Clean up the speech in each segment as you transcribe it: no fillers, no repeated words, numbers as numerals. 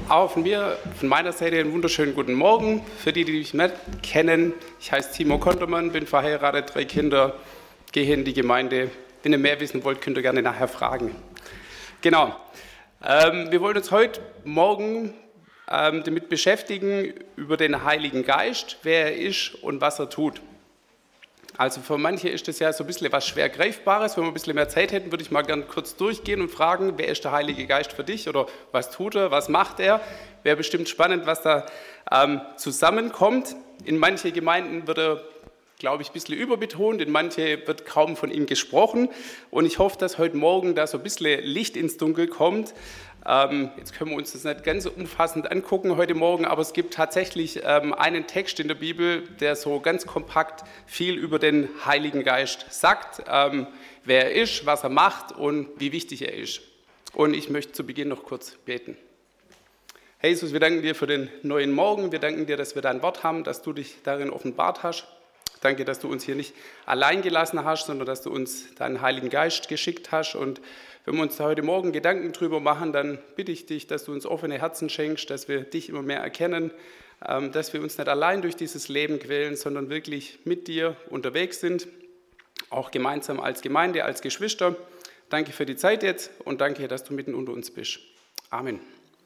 Auch von meiner Seite einen wunderschönen guten Morgen. Für die mich nicht kennen, ich heiße Timo Kontermann, bin verheiratet, 3 Kinder, gehe in die Gemeinde. Wenn ihr mehr wissen wollt, könnt ihr gerne nachher fragen. Genau. Wir wollen uns heute Morgen damit beschäftigen, über den Heiligen Geist, wer er ist und was er tut. Also für manche ist das ja so ein bisschen was schwer Greifbares. Wenn wir ein bisschen mehr Zeit hätten, würde ich mal gerne kurz durchgehen und fragen, wer ist der Heilige Geist für dich oder was tut er, was macht er? Wäre bestimmt spannend, was da zusammenkommt. In manche Gemeinden wird er, glaube ich, ein bisschen überbetont, in manche wird kaum von ihm gesprochen. Und ich hoffe, dass heute Morgen da so ein bisschen Licht ins Dunkel kommt. Jetzt können wir uns das nicht ganz umfassend angucken heute Morgen, aber es gibt tatsächlich einen Text in der Bibel, der so ganz kompakt viel über den Heiligen Geist sagt, wer er ist, was er macht und wie wichtig er ist. Und ich möchte zu Beginn noch kurz beten. Herr Jesus, wir danken dir für den neuen Morgen, wir danken dir, dass wir dein Wort haben, dass du dich darin offenbart hast. Danke, dass du uns hier nicht allein gelassen hast, sondern dass du uns deinen Heiligen Geist geschickt hast. Und wenn wir uns da heute Morgen Gedanken drüber machen, dann bitte ich dich, dass du uns offene Herzen schenkst, dass wir dich immer mehr erkennen, dass wir uns nicht allein durch dieses Leben quälen, sondern wirklich mit dir unterwegs sind, auch gemeinsam als Gemeinde, als Geschwister. Danke für die Zeit jetzt und danke, dass du mitten unter uns bist. Amen.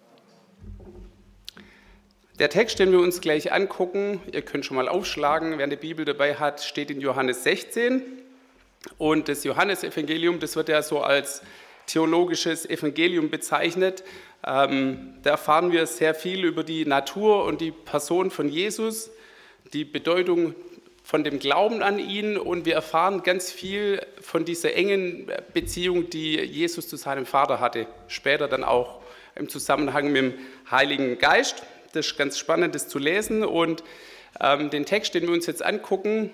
Der Text, den wir uns gleich angucken, ihr könnt schon mal aufschlagen, wer eine Bibel dabei hat, steht in Johannes 16. Und das Johannesevangelium, das wird ja so als theologisches Evangelium bezeichnet. Da erfahren wir sehr viel über die Natur und die Person von Jesus, die Bedeutung von dem Glauben an ihn und wir erfahren ganz viel von dieser engen Beziehung, die Jesus zu seinem Vater hatte. Später dann auch im Zusammenhang mit dem Heiligen Geist. Das ist ganz spannend, das zu lesen. Und den Text, den wir uns jetzt angucken,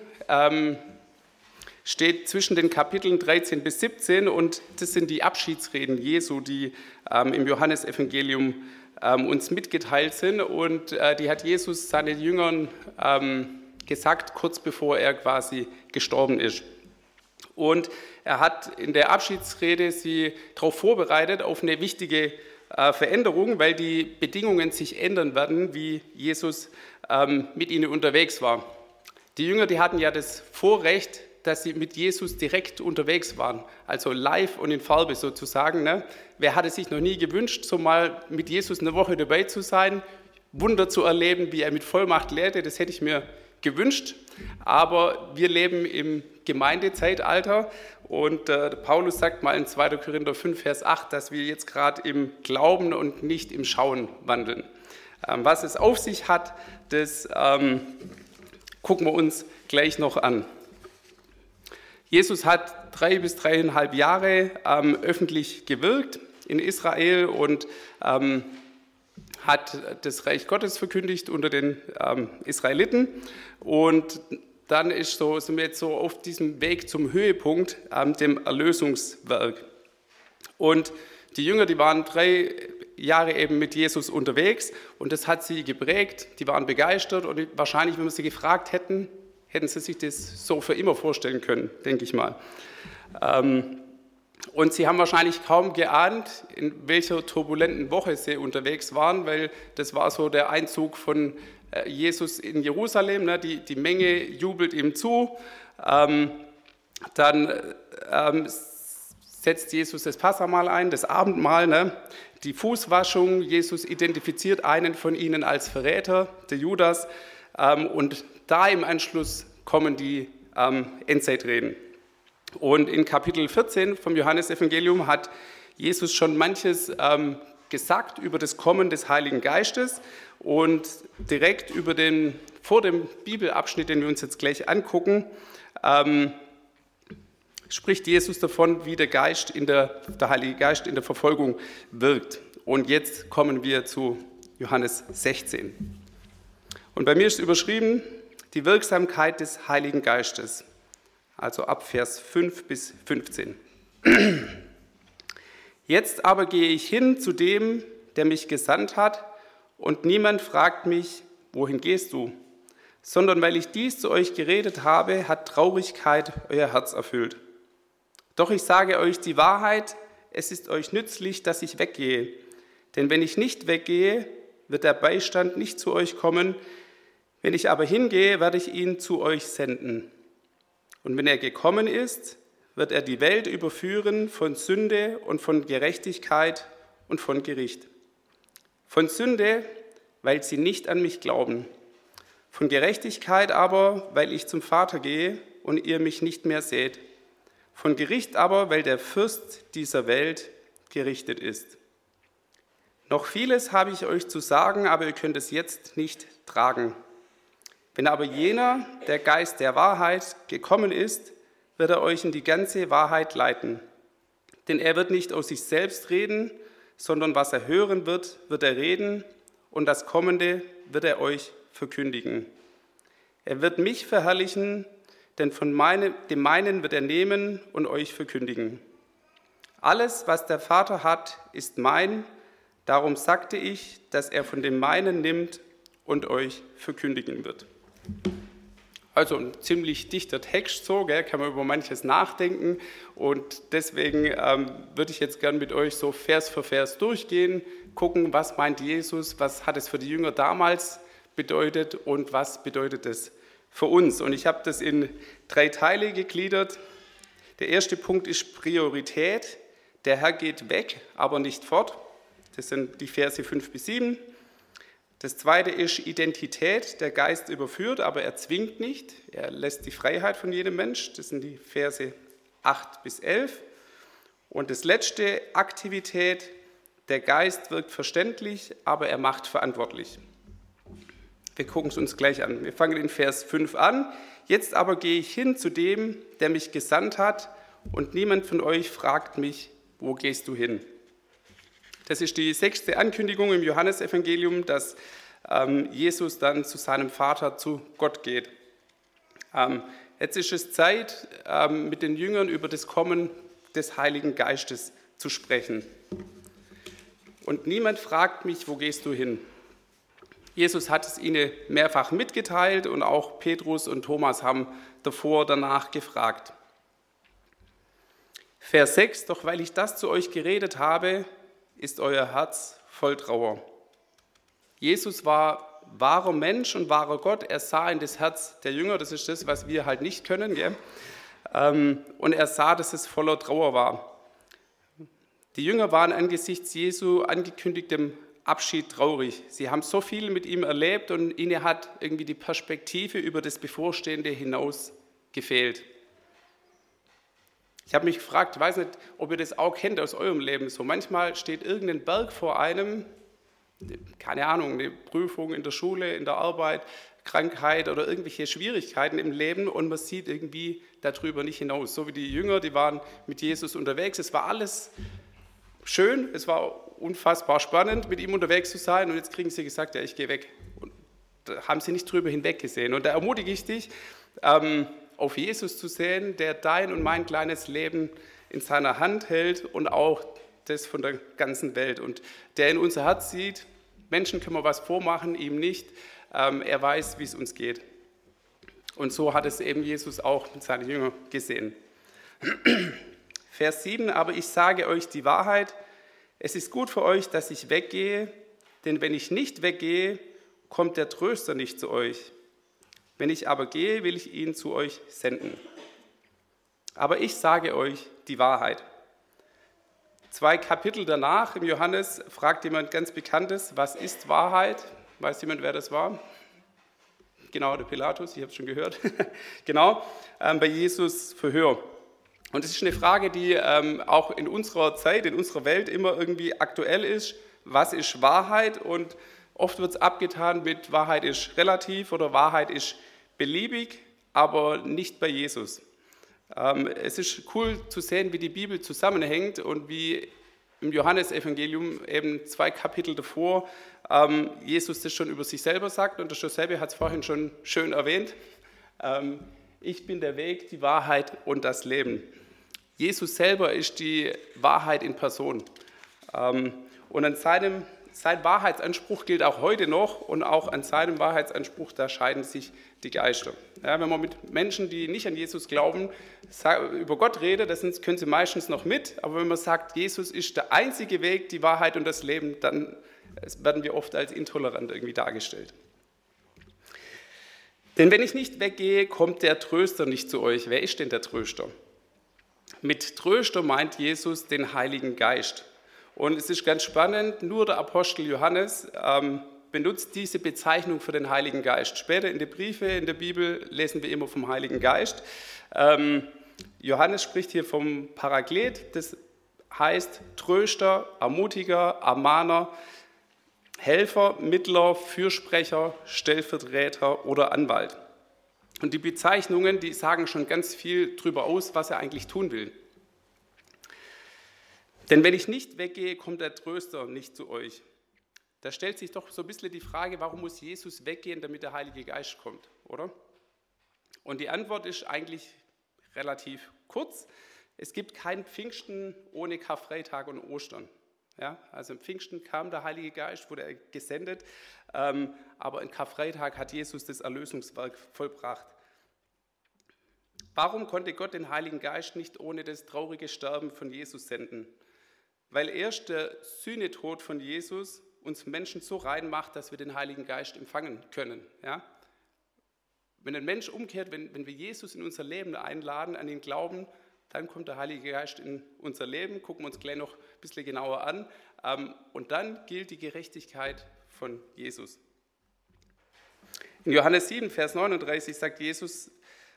steht zwischen den Kapiteln 13 bis 17 und das sind die Abschiedsreden Jesu, die im Johannesevangelium uns mitgeteilt sind. Und die hat Jesus seinen Jüngern gesagt, kurz bevor er quasi gestorben ist. Und er hat in der Abschiedsrede sie darauf vorbereitet, auf eine wichtige Veränderung, weil die Bedingungen sich ändern werden, wie Jesus mit ihnen unterwegs war. Die Jünger, die hatten ja das Vorrecht, dass sie mit Jesus direkt unterwegs waren, also live und in Farbe sozusagen. Ne? Wer hatte sich noch nie gewünscht, so mal mit Jesus eine Woche dabei zu sein, Wunder zu erleben, wie er mit Vollmacht lehrte, das hätte ich mir gewünscht. Aber wir leben im Gemeindezeitalter und Paulus sagt mal in 2. Korinther 5, Vers 8, dass wir jetzt gerade im Glauben und nicht im Schauen wandeln. Was es auf sich hat, das gucken wir uns gleich noch an. Jesus hat 3 bis 3,5 Jahre öffentlich gewirkt in Israel und hat das Reich Gottes verkündigt unter den Israeliten. Und dann sind wir jetzt so auf diesem Weg zum Höhepunkt, dem Erlösungswerk. Und die Jünger, die waren 3 Jahre eben mit Jesus unterwegs und das hat sie geprägt. Die waren begeistert und wahrscheinlich, wenn wir sie gefragt hätten, hätten sie sich das so für immer vorstellen können, denke ich mal. Und sie haben wahrscheinlich kaum geahnt, in welcher turbulenten Woche sie unterwegs waren, weil das war so der Einzug von Jesus in Jerusalem. Ne? Die Menge jubelt ihm zu. Dann setzt Jesus das Passahmahl ein, das Abendmahl, ne? Die Fußwaschung. Jesus identifiziert einen von ihnen als Verräter, der Judas. Und da im Anschluss kommen die Endzeitreden. Und in Kapitel 14 vom Johannesevangelium hat Jesus schon manches gesagt über das Kommen des Heiligen Geistes und direkt vor dem Bibelabschnitt, den wir uns jetzt gleich angucken, spricht Jesus davon, wie der Heilige Geist in der Verfolgung wirkt. Und jetzt kommen wir zu Johannes 16. Und bei mir ist überschrieben, die Wirksamkeit des Heiligen Geistes, also ab Vers 5 bis 15. Jetzt aber gehe ich hin zu dem, der mich gesandt hat, und niemand fragt mich, wohin gehst du? Sondern weil ich dies zu euch geredet habe, hat Traurigkeit euer Herz erfüllt. Doch ich sage euch die Wahrheit, es ist euch nützlich, dass ich weggehe. Denn wenn ich nicht weggehe, wird der Beistand nicht zu euch kommen. Wenn ich aber hingehe, werde ich ihn zu euch senden. Und wenn er gekommen ist, wird er die Welt überführen von Sünde und von Gerechtigkeit und von Gericht. Von Sünde, weil sie nicht an mich glauben. Von Gerechtigkeit aber, weil ich zum Vater gehe und ihr mich nicht mehr seht. Von Gericht aber, weil der Fürst dieser Welt gerichtet ist. Noch vieles habe ich euch zu sagen, aber ihr könnt es jetzt nicht tragen. Wenn aber jener, der Geist der Wahrheit, gekommen ist, wird er euch in die ganze Wahrheit leiten. Denn er wird nicht aus sich selbst reden, sondern was er hören wird, wird er reden, und das Kommende wird er euch verkündigen. Er wird mich verherrlichen, denn von dem meinen wird er nehmen und euch verkündigen. Alles, was der Vater hat, ist mein. Darum sagte ich, dass er von dem meinen nimmt und euch verkündigen wird. Also ein ziemlich dichter Text, so, kann man über manches nachdenken. Und deswegen würde ich jetzt gern mit euch so Vers für Vers durchgehen, gucken, was meint Jesus, was hat es für die Jünger damals bedeutet und was bedeutet es für uns. Und ich habe das in 3 Teile gegliedert. Der erste Punkt ist Priorität. Der Herr geht weg, aber nicht fort. Das sind die Verse 5 bis 7. Das zweite ist Identität. Der Geist überführt, aber er zwingt nicht. Er lässt die Freiheit von jedem Mensch. Das sind die Verse 8 bis 11. Und das letzte, Aktivität. Der Geist wirkt verständlich, aber er macht verantwortlich. Wir gucken es uns gleich an. Wir fangen in Vers 5 an. Jetzt aber gehe ich hin zu dem, der mich gesandt hat, und niemand von euch fragt mich, wo gehst du hin? Das ist die 6. Ankündigung im Johannesevangelium, dass Jesus dann zu seinem Vater, zu Gott geht. Jetzt ist es Zeit, mit den Jüngern über das Kommen des Heiligen Geistes zu sprechen. Und niemand fragt mich, wo gehst du hin? Jesus hat es ihnen mehrfach mitgeteilt und auch Petrus und Thomas haben danach gefragt. Vers 6, doch weil ich das zu euch geredet habe, ist euer Herz voll Trauer. Jesus war wahrer Mensch und wahrer Gott. Er sah in das Herz der Jünger, das ist das, was wir halt nicht können. Gell? Und er sah, dass es voller Trauer war. Die Jünger waren angesichts Jesu angekündigtem Abschied traurig. Sie haben so viel mit ihm erlebt und ihnen hat irgendwie die Perspektive über das Bevorstehende hinaus gefehlt. Ich habe mich gefragt, ich weiß nicht, ob ihr das auch kennt aus eurem Leben. So manchmal steht irgendein Berg vor einem, keine Ahnung, eine Prüfung in der Schule, in der Arbeit, Krankheit oder irgendwelche Schwierigkeiten im Leben und man sieht irgendwie darüber nicht hinaus. So wie die Jünger, die waren mit Jesus unterwegs. Es war alles schön, es war unfassbar spannend, mit ihm unterwegs zu sein und jetzt kriegen sie gesagt, ja, ich gehe weg. Und da haben sie nicht drüber hinweggesehen. Und da ermutige ich dich, auf Jesus zu sehen, der dein und mein kleines Leben in seiner Hand hält und auch das von der ganzen Welt. Und der in unser Herz sieht, Menschen können wir was vormachen, ihm nicht. Er weiß, wie es uns geht. Und so hat es eben Jesus auch mit seinen Jüngern gesehen. Vers 7, aber ich sage euch die Wahrheit, es ist gut für euch, dass ich weggehe, denn wenn ich nicht weggehe, kommt der Tröster nicht zu euch. Wenn ich aber gehe, will ich ihn zu euch senden. Aber ich sage euch die Wahrheit. 2 Kapitel danach im Johannes fragt jemand ganz Bekanntes, was ist Wahrheit? Weiß jemand, wer das war? Genau, der Pilatus, ich habe es schon gehört. Genau, bei Jesus Verhör. Und das ist eine Frage, die auch in unserer Zeit, in unserer Welt immer irgendwie aktuell ist. Was ist Wahrheit? Und oft wird es abgetan mit Wahrheit ist relativ oder Wahrheit ist beliebig, aber nicht bei Jesus. Es ist cool zu sehen, wie die Bibel zusammenhängt und wie im Johannesevangelium eben 2 Kapitel davor Jesus das schon über sich selber sagt und der Giuseppe hat es vorhin schon schön erwähnt. Ich bin der Weg, die Wahrheit und das Leben. Jesus selber ist die Wahrheit in Person. Und an seinem sein Wahrheitsanspruch gilt auch heute noch und auch an seinem Wahrheitsanspruch, da scheiden sich die Geister. Ja, wenn man mit Menschen, die nicht an Jesus glauben, über Gott redet, das können sie meistens noch mit, aber wenn man sagt, Jesus ist der einzige Weg, die Wahrheit und das Leben, dann werden wir oft als intolerant irgendwie dargestellt. Denn wenn ich nicht weggehe, kommt der Tröster nicht zu euch. Wer ist denn der Tröster? Mit Tröster meint Jesus den Heiligen Geist. Und es ist ganz spannend, nur der Apostel Johannes benutzt diese Bezeichnung für den Heiligen Geist. Später in den Briefen in der Bibel lesen wir immer vom Heiligen Geist. Johannes spricht hier vom Paraklet, das heißt Tröster, Ermutiger, Ermahner, Helfer, Mittler, Fürsprecher, Stellvertreter oder Anwalt. Und die Bezeichnungen, die sagen schon ganz viel darüber aus, was er eigentlich tun will. Denn wenn ich nicht weggehe, kommt der Tröster nicht zu euch. Da stellt sich doch so ein bisschen die Frage, warum muss Jesus weggehen, damit der Heilige Geist kommt, oder? Und die Antwort ist eigentlich relativ kurz. Es gibt kein Pfingsten ohne Karfreitag und Ostern. Ja, also im Pfingsten kam der Heilige Geist, wurde er gesendet, aber in Karfreitag hat Jesus das Erlösungswerk vollbracht. Warum konnte Gott den Heiligen Geist nicht ohne das traurige Sterben von Jesus senden? Weil erst der Sühnetod von Jesus uns Menschen so rein macht, dass wir den Heiligen Geist empfangen können. Ja? Wenn ein Mensch umkehrt, wenn wir Jesus in unser Leben einladen, an ihn glauben, dann kommt der Heilige Geist in unser Leben, gucken wir uns gleich noch ein bisschen genauer an. Und dann gilt die Gerechtigkeit von Jesus. In Johannes 7, Vers 39 sagt Jesus,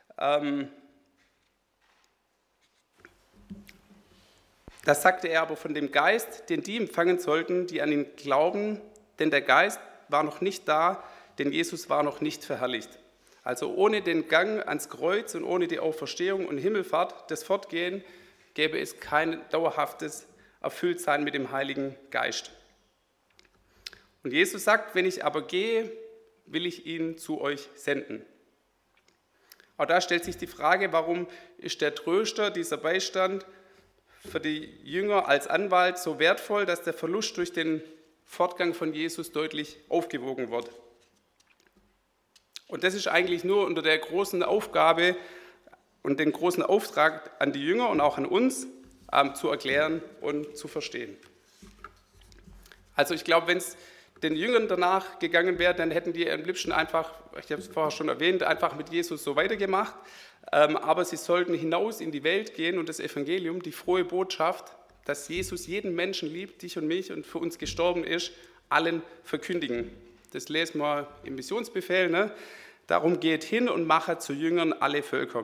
das sagte er aber von dem Geist, den die empfangen sollten, die an ihn glauben, denn der Geist war noch nicht da, denn Jesus war noch nicht verherrlicht. Also ohne den Gang ans Kreuz und ohne die Auferstehung und Himmelfahrt, das Fortgehen, gäbe es kein dauerhaftes Erfülltsein mit dem Heiligen Geist. Und Jesus sagt, wenn ich aber gehe, will ich ihn zu euch senden. Auch da stellt sich die Frage, warum ist der Tröster, dieser Beistand für die Jünger als Anwalt so wertvoll, dass der Verlust durch den Fortgang von Jesus deutlich aufgewogen wird. Und das ist eigentlich nur unter der großen Aufgabe und den großen Auftrag an die Jünger und auch an uns zu erklären und zu verstehen. Also ich glaube, wenn es den Jüngern danach gegangen wäre, dann hätten die am liebsten einfach, ich habe es vorher schon erwähnt, einfach mit Jesus so weitergemacht. Aber sie sollten hinaus in die Welt gehen und das Evangelium, die frohe Botschaft, dass Jesus jeden Menschen liebt, dich und mich und für uns gestorben ist, allen verkündigen. Das lesen wir im Missionsbefehl. Ne? Darum geht hin und mache zu Jüngern alle Völker.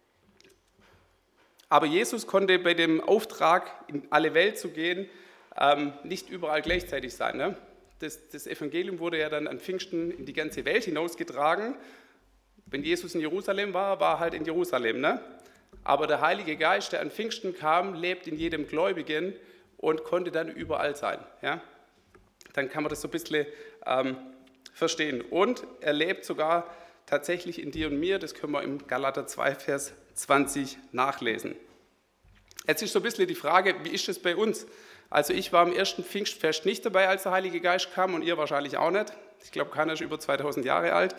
Aber Jesus konnte bei dem Auftrag, in alle Welt zu gehen, nicht überall gleichzeitig sein. Ne? Das Evangelium wurde ja dann an Pfingsten in die ganze Welt hinausgetragen. Wenn Jesus in Jerusalem war, war er halt in Jerusalem. Ne? Aber der Heilige Geist, der an Pfingsten kam, lebt in jedem Gläubigen und konnte dann überall sein. Ja? Dann kann man das so ein bisschen verstehen. Und er lebt sogar tatsächlich in dir und mir, das können wir im Galater 2, Vers 20 nachlesen. Jetzt ist so ein bisschen die Frage, wie ist es bei uns? Also ich war am ersten Pfingstfest nicht dabei, als der Heilige Geist kam und ihr wahrscheinlich auch nicht. Ich glaube, keiner ist über 2000 Jahre alt.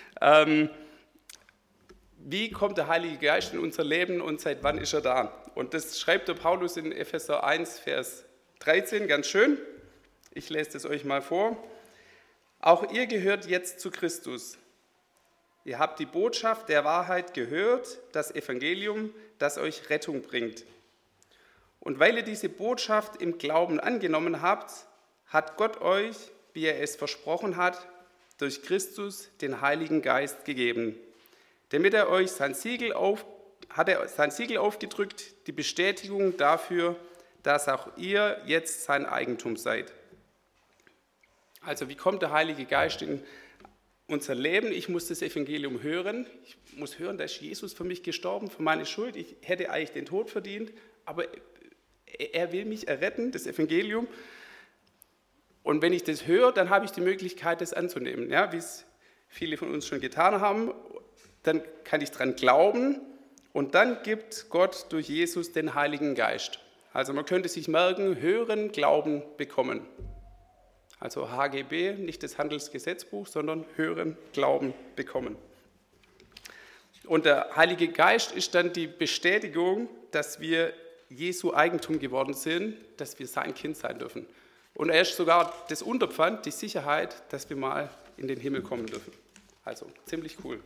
Wie kommt der Heilige Geist in unser Leben und seit wann ist er da? Und das schreibt der Paulus in Epheser 1, Vers 13, ganz schön. Ich lese das euch mal vor. Auch ihr gehört jetzt zu Christus. Ihr habt die Botschaft der Wahrheit gehört, das Evangelium, das euch Rettung bringt. Und weil ihr diese Botschaft im Glauben angenommen habt, hat Gott euch, wie er es versprochen hat, durch Christus den Heiligen Geist gegeben. Damit er euch sein Siegel aufgedrückt, die Bestätigung dafür, dass auch ihr jetzt sein Eigentum seid. Also wie kommt der Heilige Geist in unser Leben? Ich muss das Evangelium hören. Ich muss hören, dass Jesus für mich gestorben, für meine Schuld. Ich hätte eigentlich den Tod verdient, aber er will mich erretten, das Evangelium. Und wenn ich das höre, dann habe ich die Möglichkeit, das anzunehmen, ja, wie es viele von uns schon getan haben. Dann kann ich dran glauben und dann gibt Gott durch Jesus den Heiligen Geist. Also man könnte sich merken, hören, glauben, bekommen. also HGB, nicht das Handelsgesetzbuch, sondern höheren Glauben bekommen. Und der Heilige Geist ist dann die Bestätigung, dass wir Jesu Eigentum geworden sind, dass wir sein Kind sein dürfen. Und er ist sogar das Unterpfand, die Sicherheit, dass wir mal in den Himmel kommen dürfen. Also ziemlich cool.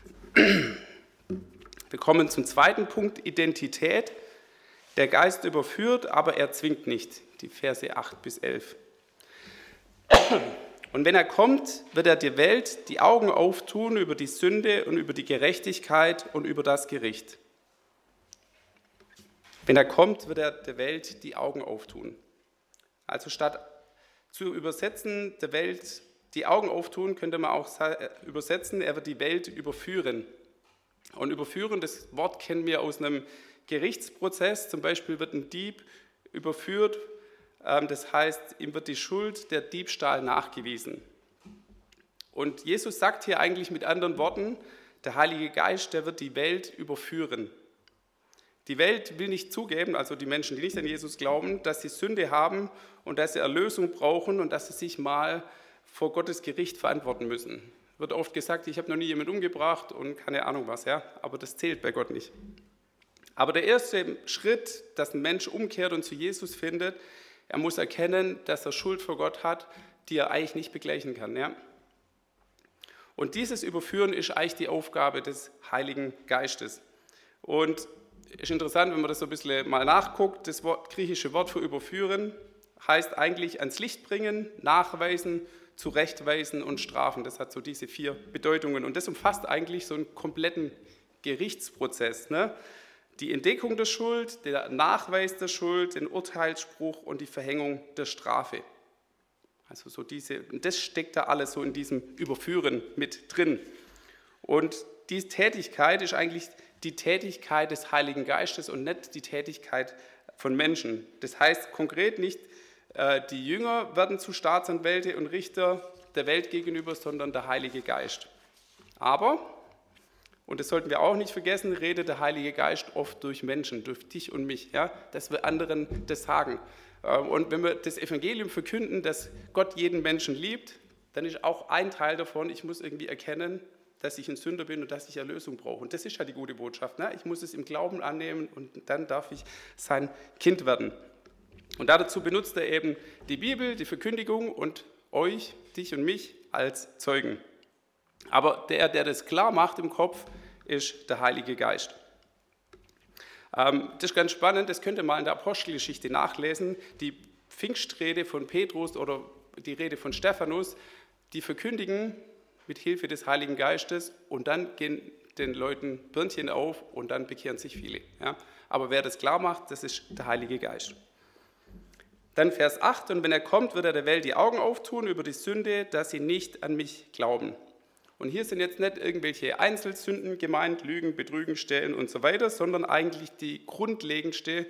Wir kommen zum zweiten Punkt, Identität. Der Geist überführt, aber er zwingt nicht. Die Verse 8 bis 11. Und wenn er kommt, wird er der Welt die Augen auftun über die Sünde und über die Gerechtigkeit und über das Gericht. Wenn er kommt, wird er der Welt die Augen auftun. Also statt zu übersetzen, der Welt die Augen auftun, könnte man auch übersetzen, er wird die Welt überführen. Und überführen, das Wort kennen wir aus einem Gerichtsprozess. Zum Beispiel wird ein Dieb überführt. Das heißt, ihm wird die Schuld der Diebstahl nachgewiesen. Und Jesus sagt hier eigentlich mit anderen Worten, der Heilige Geist, der wird die Welt überführen. Die Welt will nicht zugeben, also die Menschen, die nicht an Jesus glauben, dass sie Sünde haben und dass sie Erlösung brauchen und dass sie sich mal vor Gottes Gericht verantworten müssen. Wird oft gesagt, ich habe noch nie jemanden umgebracht und keine Ahnung was, ja, aber das zählt bei Gott nicht. Aber der erste Schritt, dass ein Mensch umkehrt und zu Jesus findet, er muss erkennen, dass er Schuld vor Gott hat, die er eigentlich nicht begleichen kann. Ja? Und dieses Überführen ist eigentlich die Aufgabe des Heiligen Geistes. Und es ist interessant, wenn man das so ein bisschen mal nachguckt, das griechische Wort für überführen heißt eigentlich ans Licht bringen, nachweisen, zurechtweisen und strafen. Das hat so diese 4 Bedeutungen. Und das umfasst eigentlich so einen kompletten Gerichtsprozess. Ne? Die Entdeckung der Schuld, der Nachweis der Schuld, den Urteilsspruch und die Verhängung der Strafe. Also so das steckt da alles so in diesem Überführen mit drin. Und diese Tätigkeit ist eigentlich die Tätigkeit des Heiligen Geistes und nicht die Tätigkeit von Menschen. Das heißt konkret nicht, die Jünger werden zu Staatsanwälte und Richter der Welt gegenüber, sondern der Heilige Geist. Aber, und das sollten wir auch nicht vergessen, redet der Heilige Geist oft durch Menschen, durch dich und mich, ja, dass wir anderen das sagen. Und wenn wir das Evangelium verkünden, dass Gott jeden Menschen liebt, dann ist auch ein Teil davon, ich muss irgendwie erkennen, dass ich ein Sünder bin und dass ich Erlösung brauche. Und das ist ja die gute Botschaft. Ne? Ich muss es im Glauben annehmen und dann darf ich sein Kind werden. Und dazu benutzt er eben die Bibel, die Verkündigung und euch, dich und mich als Zeugen. Aber der das klar macht im Kopf, ist der Heilige Geist. Das ist ganz spannend, das könnt ihr mal in der Apostelgeschichte nachlesen. Die Pfingstrede von Petrus oder die Rede von Stephanus, die verkündigen mit Hilfe des Heiligen Geistes und dann gehen den Leuten Birnchen auf und dann bekehren sich viele. Ja? Aber wer das klar macht, das ist der Heilige Geist. Dann Vers 8, und wenn er kommt, wird er der Welt die Augen auftun über die Sünde, dass sie nicht an mich glauben. Und hier sind jetzt nicht irgendwelche Einzelsünden gemeint, Lügen, Betrügen, Stehlen und so weiter, sondern eigentlich die grundlegendste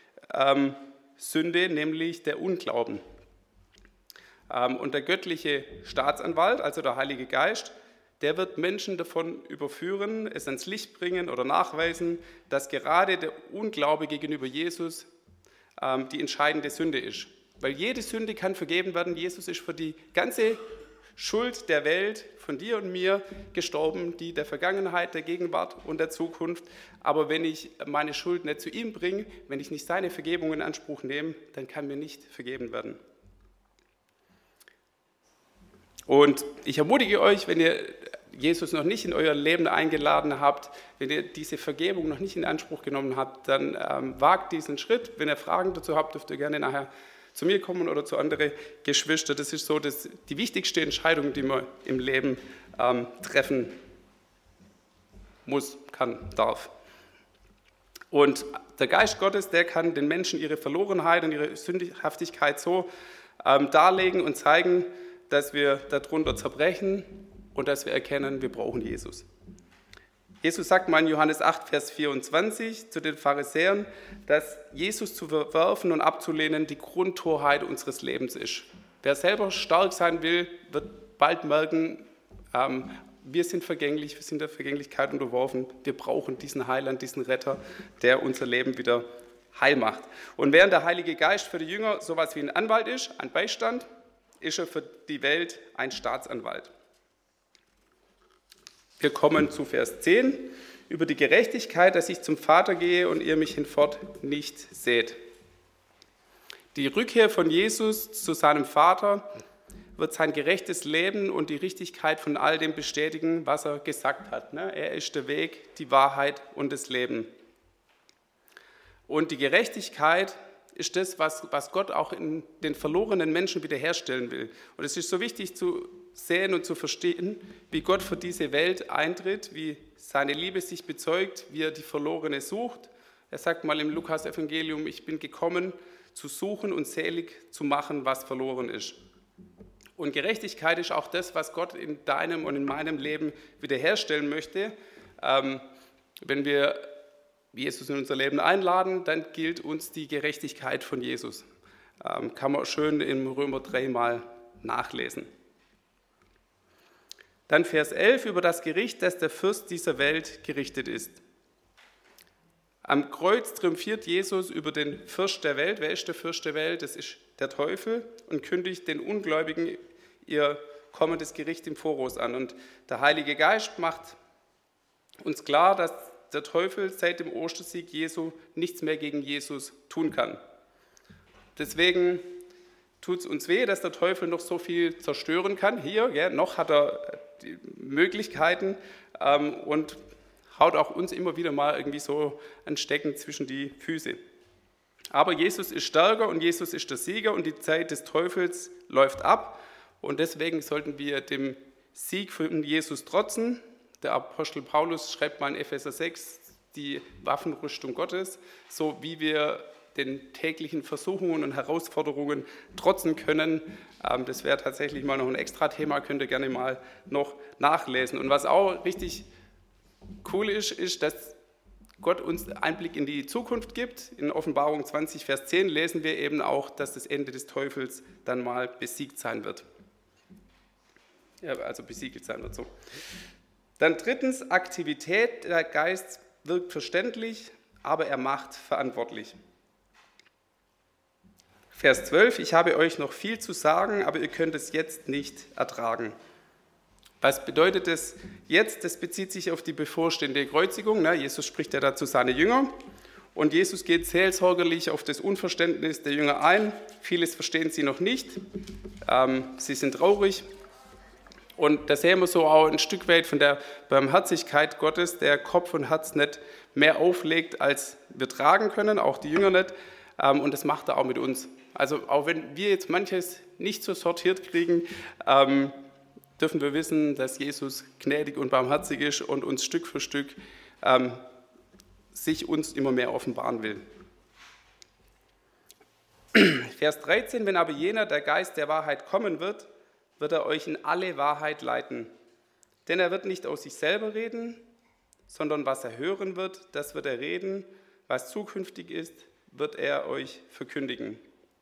Sünde, nämlich der Unglauben. Und der göttliche Staatsanwalt, also der Heilige Geist, der wird Menschen davon überführen, es ans Licht bringen oder nachweisen, dass gerade der Unglaube gegenüber Jesus die entscheidende Sünde ist. Weil jede Sünde kann vergeben werden. Jesus ist für die ganze Schuld der Welt, von dir und mir, gestorben, die der Vergangenheit, der Gegenwart und der Zukunft. Aber wenn ich meine Schuld nicht zu ihm bringe, wenn ich nicht seine Vergebung in Anspruch nehme, dann kann mir nicht vergeben werden. Und ich ermutige euch, wenn ihr Jesus noch nicht in euer Leben eingeladen habt, wenn ihr diese Vergebung noch nicht in Anspruch genommen habt, dann wagt diesen Schritt. Wenn ihr Fragen dazu habt, dürft ihr gerne nachher zu mir kommen oder zu anderen Geschwistern. Das ist so die wichtigste Entscheidung, die man im Leben treffen muss, kann, darf. Und der Geist Gottes, der kann den Menschen ihre Verlorenheit und ihre Sündhaftigkeit so darlegen und zeigen, dass wir darunter zerbrechen und dass wir erkennen, wir brauchen Jesus. Jesus sagt mal in Johannes 8, Vers 24 zu den Pharisäern, dass Jesus zu verwerfen und abzulehnen die Grundtorheit unseres Lebens ist. Wer selber stark sein will, wird bald merken, wir sind vergänglich, wir sind der Vergänglichkeit unterworfen. Wir brauchen diesen Heiland, diesen Retter, der unser Leben wieder heil macht. Und während der Heilige Geist für die Jünger sowas wie ein Anwalt ist, ein Beistand, ist er für die Welt ein Staatsanwalt. Wir kommen zu Vers 10. Über die Gerechtigkeit, dass ich zum Vater gehe und ihr mich hinfort nicht seht. Die Rückkehr von Jesus zu seinem Vater wird sein gerechtes Leben und die Richtigkeit von all dem bestätigen, was er gesagt hat. Er ist der Weg, die Wahrheit und das Leben. Und die Gerechtigkeit ist das, was Gott auch in den verlorenen Menschen wiederherstellen will. Und es ist so wichtig zu sehen und zu verstehen, wie Gott für diese Welt eintritt, wie seine Liebe sich bezeugt, wie er die Verlorene sucht. Er sagt mal im Lukas-Evangelium, ich bin gekommen, zu suchen und selig zu machen, was verloren ist. Und Gerechtigkeit ist auch das, was Gott in deinem und in meinem Leben wiederherstellen möchte. Wenn wir Jesus in unser Leben einladen, dann gilt uns die Gerechtigkeit von Jesus. Kann man schön im Römer 3 mal nachlesen. Dann Vers 11 über das Gericht, das der Fürst dieser Welt gerichtet ist. Am Kreuz triumphiert Jesus über den Fürst der Welt. Wer ist der Fürst der Welt? Das ist der Teufel und kündigt den Ungläubigen ihr kommendes Gericht im Voraus an. Und der Heilige Geist macht uns klar, dass der Teufel seit dem Ostersieg Jesu nichts mehr gegen Jesus tun kann. Deswegen tut es uns weh, dass der Teufel noch so viel zerstören kann. Hier, noch hat er die Möglichkeiten und haut auch uns immer wieder mal irgendwie so ein Stecken zwischen die Füße. Aber Jesus ist stärker und Jesus ist der Sieger und die Zeit des Teufels läuft ab. Und deswegen sollten wir dem Sieg von Jesus trotzen. Der Apostel Paulus schreibt mal in Epheser 6, die Waffenrüstung Gottes, so wie wir den täglichen Versuchungen und Herausforderungen trotzen können. Das wäre tatsächlich mal noch ein extra Thema, könnt ihr gerne mal noch nachlesen. Und was auch richtig cool ist, dass Gott uns Einblick in die Zukunft gibt. In Offenbarung 20, Vers 10 lesen wir eben auch, dass das Ende des Teufels dann mal besiegt sein wird. Ja, also besiegelt sein wird so. Dann drittens, Aktivität. Der Geist wirkt verständlich, aber er macht verantwortlich. Vers 12, ich habe euch noch viel zu sagen, aber ihr könnt es jetzt nicht ertragen. Was bedeutet das jetzt? Das bezieht sich auf die bevorstehende Kreuzigung. Jesus spricht ja dazu seine Jünger und Jesus geht seelsorgerlich auf das Unverständnis der Jünger ein. Vieles verstehen sie noch nicht. Sie sind traurig. Und da sehen wir so auch ein Stück weit von der Barmherzigkeit Gottes, der Kopf und Herz nicht mehr auflegt, als wir tragen können, auch die Jünger nicht. Und das macht er auch mit uns. Also auch wenn wir jetzt manches nicht so sortiert kriegen, dürfen wir wissen, dass Jesus gnädig und barmherzig ist und uns Stück für Stück sich uns immer mehr offenbaren will. Vers 13, wenn aber jener, der Geist der Wahrheit kommen wird, wird er euch in alle Wahrheit leiten. Denn er wird nicht aus sich selber reden, sondern was er hören wird, das wird er reden. Was zukünftig ist, wird er euch verkündigen.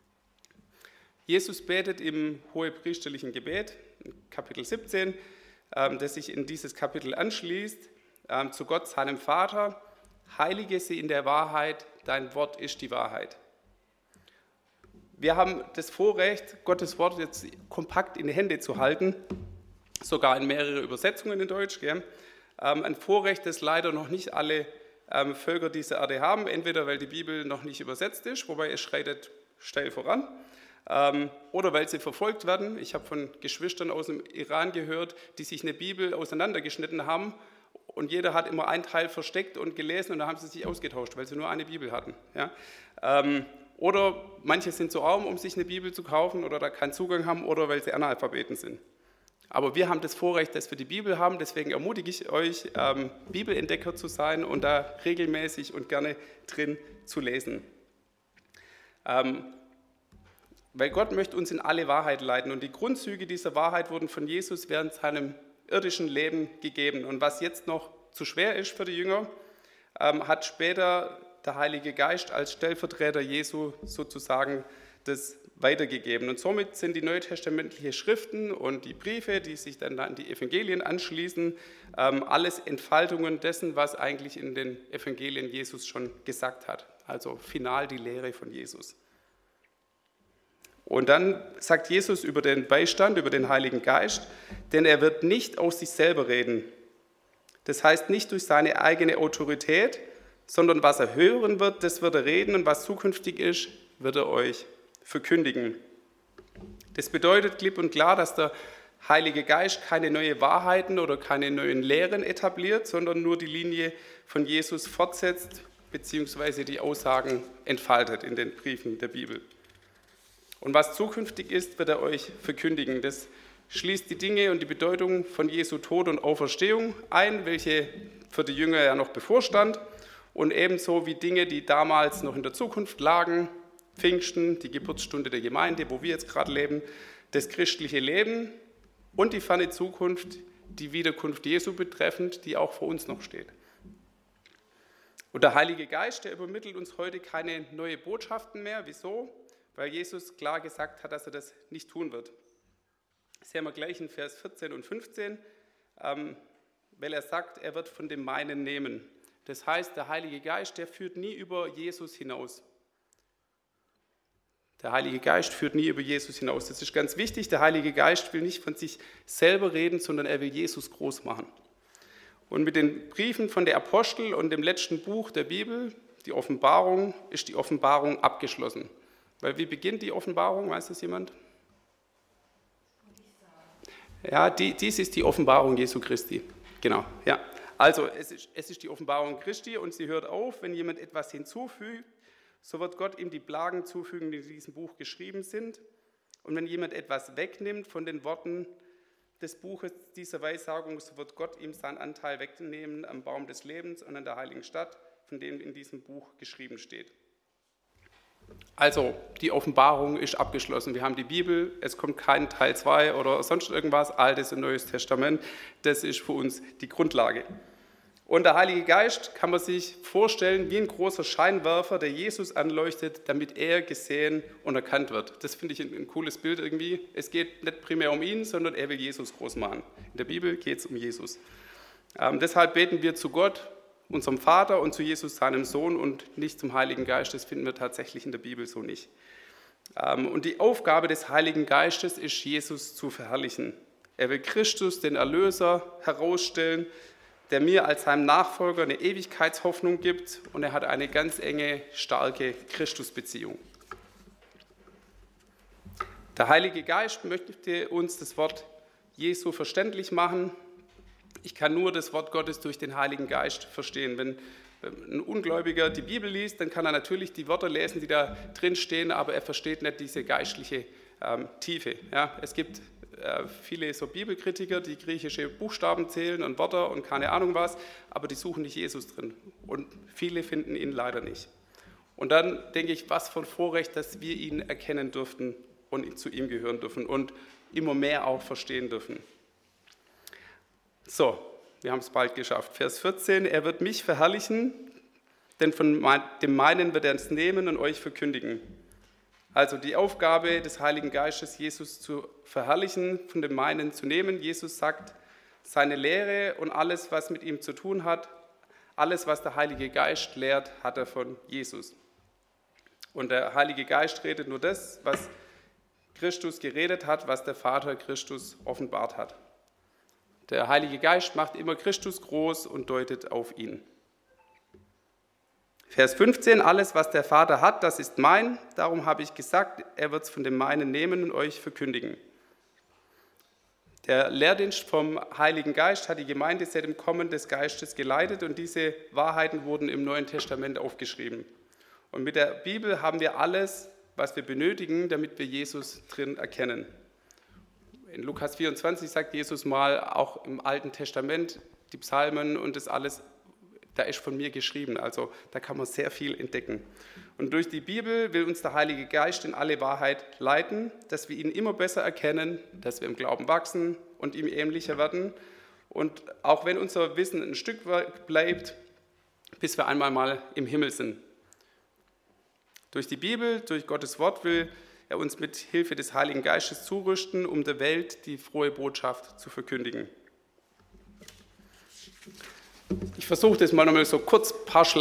Jesus betet im hohepriesterlichen Gebet, Kapitel 17, das sich in dieses Kapitel anschließt, zu Gott, seinem Vater: Heilige sie in der Wahrheit, dein Wort ist die Wahrheit. Wir haben das Vorrecht, Gottes Wort jetzt kompakt in die Hände zu halten, sogar in mehrere Übersetzungen in Deutsch. Ein Vorrecht, das leider noch nicht alle Völker dieser Erde haben, entweder weil die Bibel noch nicht übersetzt ist, wobei es schreitet steil voran, oder weil sie verfolgt werden. Ich habe von Geschwistern aus dem Iran gehört, die sich eine Bibel auseinandergeschnitten haben und jeder hat immer einen Teil versteckt und gelesen und dann haben sie sich ausgetauscht, weil sie nur eine Bibel hatten. Oder manche sind zu arm, um sich eine Bibel zu kaufen oder da keinen Zugang haben oder weil sie Analphabeten sind. Aber wir haben das Vorrecht, dass wir die Bibel haben, deswegen ermutige ich euch, Bibelentdecker zu sein und da regelmäßig und gerne drin zu lesen. Weil Gott möchte uns in alle Wahrheit leiten und die Grundzüge dieser Wahrheit wurden von Jesus während seinem irdischen Leben gegeben. Und was jetzt noch zu schwer ist für die Jünger, hat später der Heilige Geist als Stellvertreter Jesu sozusagen das weitergegeben. Und somit sind die neutestamentlichen Schriften und die Briefe, die sich dann an die Evangelien anschließen, alles Entfaltungen dessen, was eigentlich in den Evangelien Jesus schon gesagt hat. Also final die Lehre von Jesus. Und dann sagt Jesus über den Beistand, über den Heiligen Geist, denn er wird nicht aus sich selber reden. Das heißt nicht durch seine eigene Autorität, sondern was er hören wird, das wird er reden und was zukünftig ist, wird er euch verkündigen. Das bedeutet klipp und klar, dass der Heilige Geist keine neuen Wahrheiten oder keine neuen Lehren etabliert, sondern nur die Linie von Jesus fortsetzt bzw. die Aussagen entfaltet in den Briefen der Bibel. Und was zukünftig ist, wird er euch verkündigen. Das schließt die Dinge und die Bedeutung von Jesu Tod und Auferstehung ein, welche für die Jünger ja noch bevorstand, und ebenso wie Dinge, die damals noch in der Zukunft lagen, Pfingsten, die Geburtsstunde der Gemeinde, wo wir jetzt gerade leben, das christliche Leben und die ferne Zukunft, die Wiederkunft Jesu betreffend, die auch vor uns noch steht. Und der Heilige Geist, der übermittelt uns heute keine neuen Botschaften mehr. Wieso? Weil Jesus klar gesagt hat, dass er das nicht tun wird. Das sehen wir gleich in Vers 14 und 15, weil er sagt, er wird von dem Meinen nehmen. Das heißt, der Heilige Geist, der führt nie über Jesus hinaus. Der Heilige Geist führt nie über Jesus hinaus. Das ist ganz wichtig. Der Heilige Geist will nicht von sich selber reden, sondern er will Jesus groß machen. Und mit den Briefen von der Apostel und dem letzten Buch der Bibel, die Offenbarung, ist die Offenbarung abgeschlossen. Weil wie beginnt die Offenbarung? Weiß das jemand? Ja, dies ist die Offenbarung Jesu Christi. Genau, ja. Also es ist die Offenbarung Christi und sie hört auf, wenn jemand etwas hinzufügt, so wird Gott ihm die Plagen zufügen, die in diesem Buch geschrieben sind. Und wenn jemand etwas wegnimmt von den Worten des Buches dieser Weissagung, so wird Gott ihm seinen Anteil wegnehmen am Baum des Lebens und an der heiligen Stadt, von dem in diesem Buch geschrieben steht. Also, die Offenbarung ist abgeschlossen. Wir haben die Bibel, es kommt kein Teil 2 oder sonst irgendwas, Altes und Neues Testament. Das ist für uns die Grundlage. Und der Heilige Geist kann man sich vorstellen wie ein großer Scheinwerfer, der Jesus anleuchtet, damit er gesehen und erkannt wird. Das finde ich ein cooles Bild irgendwie. Es geht nicht primär um ihn, sondern er will Jesus groß machen. In der Bibel geht es um Jesus. Deshalb beten wir zu Gott, unserem Vater, und zu Jesus, seinem Sohn, und nicht zum Heiligen Geist. Das finden wir tatsächlich in der Bibel so nicht. Und die Aufgabe des Heiligen Geistes ist, Jesus zu verherrlichen. Er will Christus, den Erlöser, herausstellen, der mir als seinem Nachfolger eine Ewigkeitshoffnung gibt, und er hat eine ganz enge, starke Christusbeziehung. Der Heilige Geist möchte uns das Wort Jesu verständlich machen. Ich kann nur das Wort Gottes durch den Heiligen Geist verstehen. Wenn ein Ungläubiger die Bibel liest, dann kann er natürlich die Wörter lesen, die da drin stehen, aber er versteht nicht diese geistliche Tiefe. Ja, es gibt viele so Bibelkritiker, die griechische Buchstaben zählen und Wörter und keine Ahnung was, aber die suchen nicht Jesus drin. Und viele finden ihn leider nicht. Und dann denke ich, was für ein Vorrecht, dass wir ihn erkennen dürften und zu ihm gehören dürfen und immer mehr auch verstehen dürfen. So, wir haben es bald geschafft. Vers 14, er wird mich verherrlichen, denn von dem meinen wird er es nehmen und euch verkündigen. Also die Aufgabe des Heiligen Geistes, Jesus zu verherrlichen, von dem meinen zu nehmen. Jesus sagt, seine Lehre und alles, was mit ihm zu tun hat, alles, was der Heilige Geist lehrt, hat er von Jesus. Und der Heilige Geist redet nur das, was Christus geredet hat, was der Vater Christus offenbart hat. Der Heilige Geist macht immer Christus groß und deutet auf ihn. Vers 15, alles, was der Vater hat, das ist mein, darum habe ich gesagt, er wird es von dem meinen nehmen und euch verkündigen. Der Lehrdienst vom Heiligen Geist hat die Gemeinde seit dem Kommen des Geistes geleitet und diese Wahrheiten wurden im Neuen Testament aufgeschrieben. Und mit der Bibel haben wir alles, was wir benötigen, damit wir Jesus drin erkennen. In Lukas 24 sagt Jesus mal, auch im Alten Testament, die Psalmen und das alles, da ist von mir geschrieben, also da kann man sehr viel entdecken. Und durch die Bibel will uns der Heilige Geist in alle Wahrheit leiten, dass wir ihn immer besser erkennen, dass wir im Glauben wachsen und ihm ähnlicher werden. Und auch wenn unser Wissen ein Stück weit bleibt, bis wir einmal mal im Himmel sind. Durch die Bibel, durch Gottes Wort will er uns mit Hilfe des Heiligen Geistes zurüsten, um der Welt die frohe Botschaft zu verkündigen. Ich versuche das mal nochmal so kurz, ein paar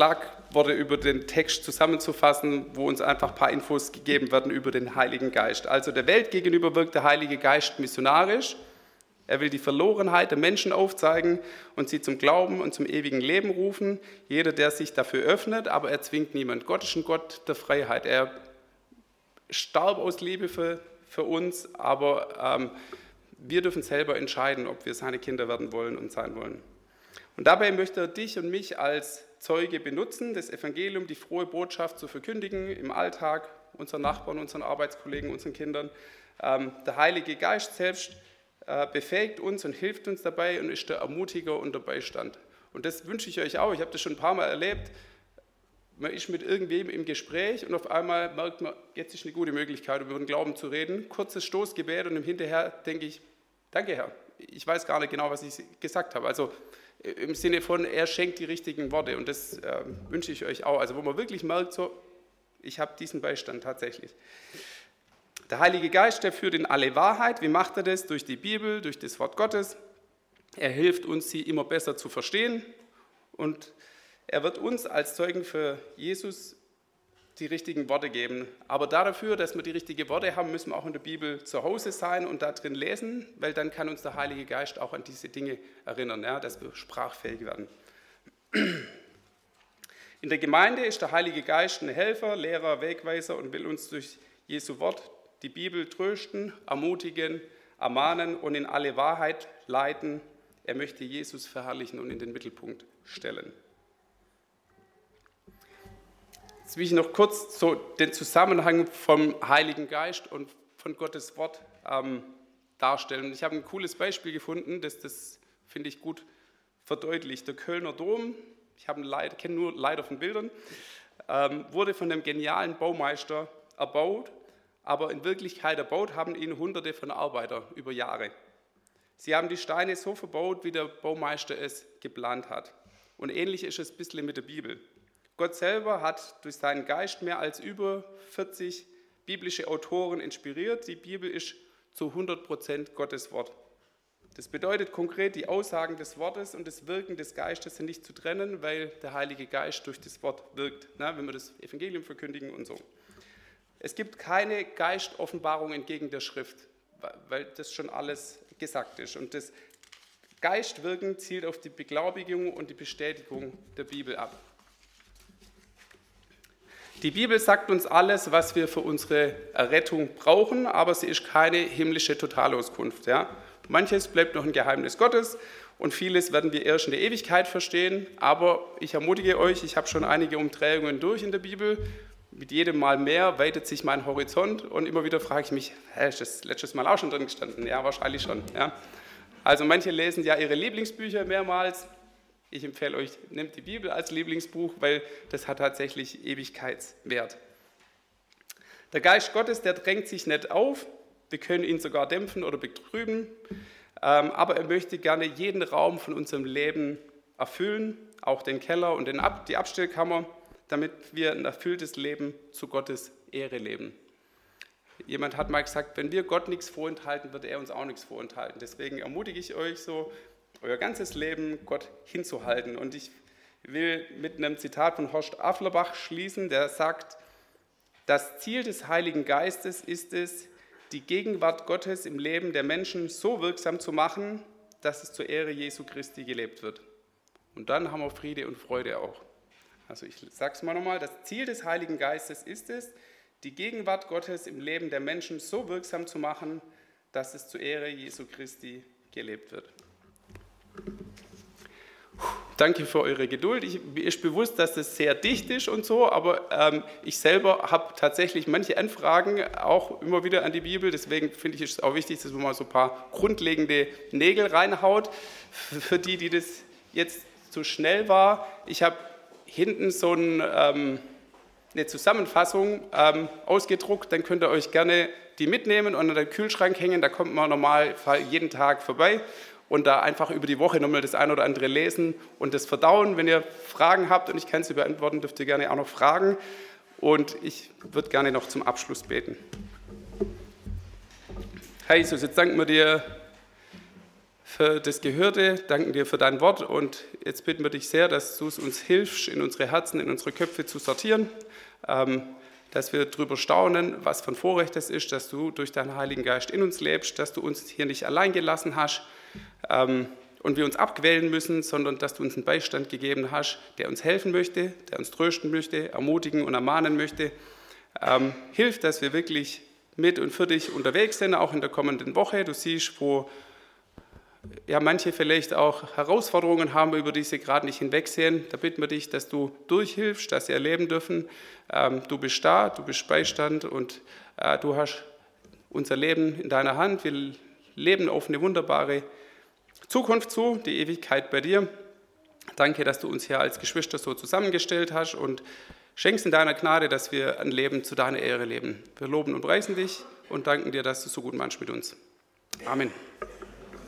Worte über den Text zusammenzufassen, wo uns einfach ein paar Infos gegeben werden über den Heiligen Geist. Also der Welt gegenüber wirkt der Heilige Geist missionarisch. Er will die Verlorenheit der Menschen aufzeigen und sie zum Glauben und zum ewigen Leben rufen. Jeder, der sich dafür öffnet, aber er zwingt niemand. Gott ist ein Gott der Freiheit. Er starb aus Liebe für uns, aber wir dürfen selber entscheiden, ob wir seine Kinder werden wollen und sein wollen. Und dabei möchte er dich und mich als Zeuge benutzen, das Evangelium, die frohe Botschaft zu verkündigen im Alltag, unseren Nachbarn, unseren Arbeitskollegen, unseren Kindern. Der Heilige Geist selbst befähigt uns und hilft uns dabei und ist der Ermutiger und der Beistand. Und das wünsche ich euch auch. Ich habe das schon ein paar Mal erlebt. Man ist mit irgendwem im Gespräch und auf einmal merkt man, jetzt ist eine gute Möglichkeit, über den Glauben zu reden. Kurzes Stoßgebet und im Hinterher denke ich, danke Herr. Ich weiß gar nicht genau, was ich gesagt habe. Also im Sinne von, er schenkt die richtigen Worte und das wünsche ich euch auch. Also wo man wirklich merkt, so, ich habe diesen Beistand tatsächlich. Der Heilige Geist, der führt in alle Wahrheit. Wie macht er das? Durch die Bibel, durch das Wort Gottes. Er hilft uns, sie immer besser zu verstehen. Und er wird uns als Zeugen für Jesus die richtigen Worte geben. Aber dafür, dass wir die richtigen Worte haben, müssen wir auch in der Bibel zu Hause sein und da drin lesen, weil dann kann uns der Heilige Geist auch an diese Dinge erinnern, ja, dass wir sprachfähig werden. In der Gemeinde ist der Heilige Geist ein Helfer, Lehrer, Wegweiser und will uns durch Jesu Wort die Bibel trösten, ermutigen, ermahnen und in alle Wahrheit leiten. Er möchte Jesus verherrlichen und in den Mittelpunkt stellen. Jetzt will ich noch kurz so den Zusammenhang vom Heiligen Geist und von Gottes Wort darstellen. Ich habe ein cooles Beispiel gefunden, das finde ich gut verdeutlicht. Der Kölner Dom, ich kenne nur leider von Bildern, wurde von einem genialen Baumeister erbaut. Aber in Wirklichkeit erbaut haben ihn Hunderte von Arbeitern über Jahre. Sie haben die Steine so verbaut, wie der Baumeister es geplant hat. Und ähnlich ist es ein bisschen mit der Bibel. Gott selber hat durch seinen Geist mehr als über 40 biblische Autoren inspiriert. Die Bibel ist zu 100% Gottes Wort. Das bedeutet konkret, die Aussagen des Wortes und das Wirken des Geistes sind nicht zu trennen, weil der Heilige Geist durch das Wort wirkt, wenn wir das Evangelium verkündigen und so. Es gibt keine Geistoffenbarung entgegen der Schrift, weil das schon alles gesagt ist. Und das Geistwirken zielt auf die Beglaubigung und die Bestätigung der Bibel ab. Die Bibel sagt uns alles, was wir für unsere Errettung brauchen, aber sie ist keine himmlische Totalauskunft. Ja? Manches bleibt noch ein Geheimnis Gottes und vieles werden wir erst in der Ewigkeit verstehen. Aber ich ermutige euch, ich habe schon einige Umdrehungen durch in der Bibel. Mit jedem Mal mehr weitet sich mein Horizont und immer wieder frage ich mich, ist das letztes Mal auch schon drin gestanden? Ja, wahrscheinlich schon. Ja. Also manche lesen ja ihre Lieblingsbücher mehrmals. Ich empfehle euch, nehmt die Bibel als Lieblingsbuch, weil das hat tatsächlich Ewigkeitswert. Der Geist Gottes, der drängt sich nicht auf. Wir können ihn sogar dämpfen oder betrüben. Aber er möchte gerne jeden Raum von unserem Leben erfüllen, auch den Keller und die Abstellkammer, damit wir ein erfülltes Leben zu Gottes Ehre leben. Jemand hat mal gesagt, wenn wir Gott nichts vorenthalten, wird er uns auch nichts vorenthalten. Deswegen ermutige ich euch so, euer ganzes Leben Gott hinzuhalten. Und ich will mit einem Zitat von Horst Afflerbach schließen, der sagt, das Ziel des Heiligen Geistes ist es, die Gegenwart Gottes im Leben der Menschen so wirksam zu machen, dass es zur Ehre Jesu Christi gelebt wird. Und dann haben wir Friede und Freude auch. Also ich sage es mal nochmal, das Ziel des Heiligen Geistes ist es, die Gegenwart Gottes im Leben der Menschen so wirksam zu machen, dass es zur Ehre Jesu Christi gelebt wird. Danke für eure Geduld. Mir ist bewusst, dass das sehr dicht ist und so, aber ich selber habe tatsächlich manche Anfragen auch immer wieder an die Bibel. Deswegen finde ich es auch wichtig, dass man mal so ein paar grundlegende Nägel reinhaut. Für die das jetzt zu schnell war, ich habe hinten so eine Zusammenfassung ausgedruckt, dann könnt ihr euch gerne die mitnehmen und an den Kühlschrank hängen, da kommt man normal jeden Tag vorbei und da einfach über die Woche nochmal das ein oder andere lesen und das verdauen. Wenn ihr Fragen habt und ich kann sie beantworten, dürft ihr gerne auch noch fragen und ich würde gerne noch zum Abschluss beten. Herr Jesus, jetzt danken wir dir für das Gehörte, danken dir für dein Wort und jetzt bitten wir dich sehr, dass du es uns hilfst, in unsere Herzen, in unsere Köpfe zu sortieren, dass wir darüber staunen, was für ein Vorrecht es ist, dass du durch deinen Heiligen Geist in uns lebst, dass du uns hier nicht allein gelassen hast und wir uns abquälen müssen, sondern dass du uns einen Beistand gegeben hast, der uns helfen möchte, der uns trösten möchte, ermutigen und ermahnen möchte. Hilf, dass wir wirklich mit und für dich unterwegs sind, auch in der kommenden Woche. Du siehst, wo ja, manche vielleicht auch Herausforderungen haben, über die sie gerade nicht hinwegsehen. Da bitten wir dich, dass du durchhilfst, dass sie erleben dürfen. Du bist da, du bist Beistand und du hast unser Leben in deiner Hand. Wir leben auf eine wunderbare Zukunft zu, die Ewigkeit bei dir. Danke, dass du uns hier als Geschwister so zusammengestellt hast und schenkst in deiner Gnade, dass wir ein Leben zu deiner Ehre leben. Wir loben und preisen dich und danken dir, dass du so gut meinst mit uns. Amen.